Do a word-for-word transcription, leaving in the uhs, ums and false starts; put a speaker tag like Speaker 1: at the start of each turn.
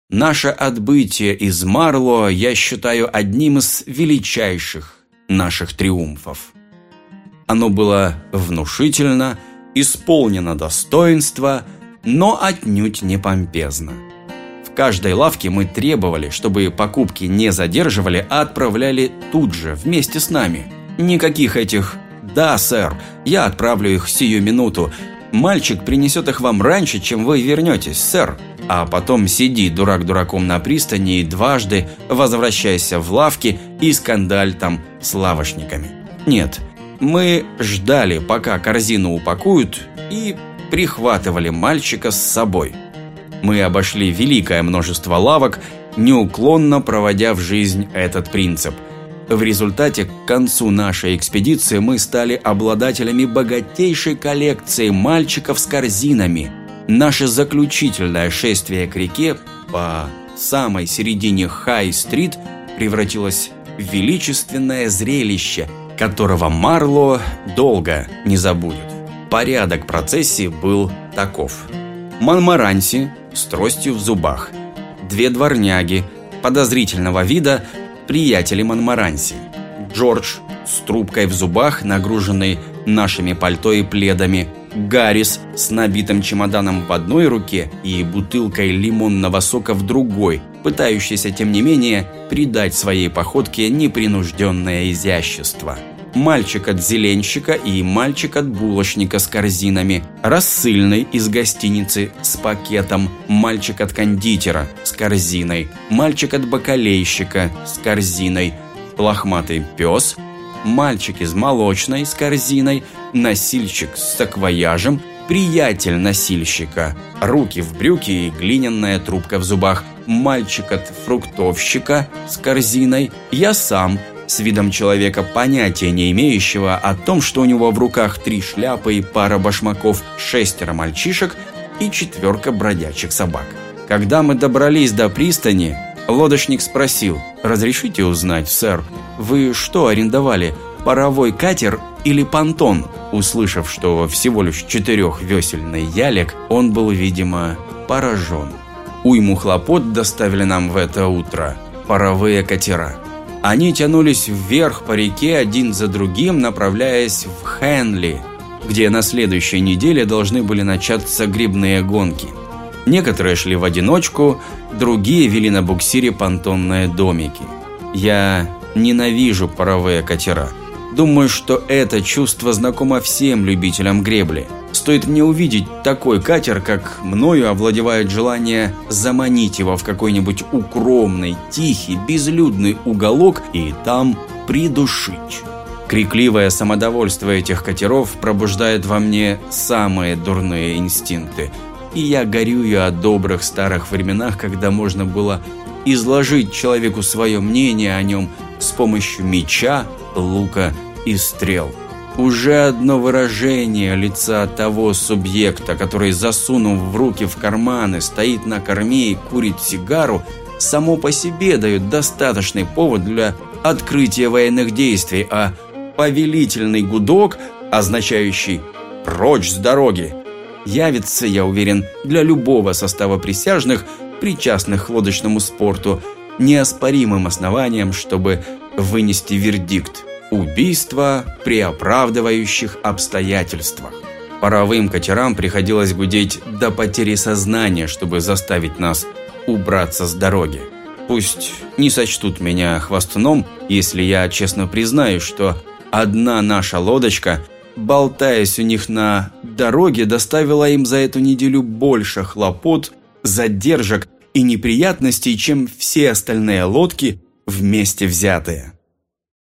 Speaker 1: Наше отбытие из Марло я считаю одним из величайших наших триумфов. Оно было внушительно, исполнено достоинства, но отнюдь не помпезно. В каждой лавке мы требовали, чтобы покупки не задерживали, а отправляли тут же, вместе с нами. Никаких этих «да, сэр, я отправлю их сию минуту», «мальчик принесет их вам раньше, чем вы вернетесь, сэр», а потом сиди дурак дураком на пристани и дважды возвращайся в лавки и скандаль там с лавочниками. Нет, мы ждали, пока корзину упакуют, и прихватывали мальчика с собой. Мы обошли великое множество лавок, неуклонно проводя в жизнь этот принцип. В результате, к концу нашей экспедиции мы стали обладателями богатейшей коллекции мальчиков с корзинами. Наше заключительное шествие к реке по самой середине Хай-стрит превратилось в величественное зрелище, которого Марло долго не забудет. Порядок процессии был таков. Монмаранси с тростью в зубах, две дворняги подозрительного вида, приятели Монмаранси, Джордж с трубкой в зубах, нагруженный нашими пальто и пледами, Гаррис с набитым чемоданом в одной руке и бутылкой лимонного сока в другой, пытающийся, тем не менее, придать своей походке непринужденное изящество. Мальчик от зеленщика и мальчик от булочника с корзинами, рассыльный из гостиницы с пакетом, мальчик от кондитера с корзиной, мальчик от бакалейщика с корзиной, лохматый пес, мальчик из молочной с корзиной, носильщик с саквояжем, приятель носильщика, руки в брюки и глиняная трубка в зубах, мальчик от фруктовщика с корзиной, я сам с видом человека, понятия не имеющего о том, что у него в руках три шляпы и пара башмаков, шестеро мальчишек и четверка бродячих собак. Когда мы добрались до пристани, лодочник спросил: «Разрешите узнать, сэр, вы что арендовали, паровой катер или понтон?» Услышав, что всего лишь четырехвесельный ялик, он был, видимо, поражен. Уйму хлопот доставили нам в это утро паровые катера. Они тянулись вверх по реке один за другим, направляясь в Хенли, где на следующей неделе должны были начаться гребные гонки. Некоторые шли в одиночку, другие вели на буксире понтонные домики. Я ненавижу паровые катера. Думаю, что это чувство знакомо всем любителям гребли. Стоит мне увидеть такой катер, как мною овладевает желание заманить его в какой-нибудь укромный, тихий, безлюдный уголок и там придушить. Крикливое самодовольство этих катеров пробуждает во мне самые дурные инстинкты. И я горюю о добрых старых временах, когда можно было изложить человеку свое мнение о нем с помощью меча, лука и стрел. Уже одно выражение лица того субъекта, который, засунув в руки в карманы, стоит на корме и курит сигару, само по себе дает достаточный повод для открытия военных действий, а повелительный гудок, означающий «прочь с дороги», явится, я уверен, для любого состава присяжных, причастных к лодочному спорту, неоспоримым основанием, чтобы вынести вердикт: убийство при оправдывающих обстоятельствах. Паровым катерам приходилось гудеть до потери сознания, чтобы заставить нас убраться с дороги. Пусть не сочтут меня хвастуном, если я честно признаюсь, что одна наша лодочка, болтаясь у них на дороге, доставила им за эту неделю больше хлопот, задержек и неприятностей, чем все остальные лодки вместе взятые.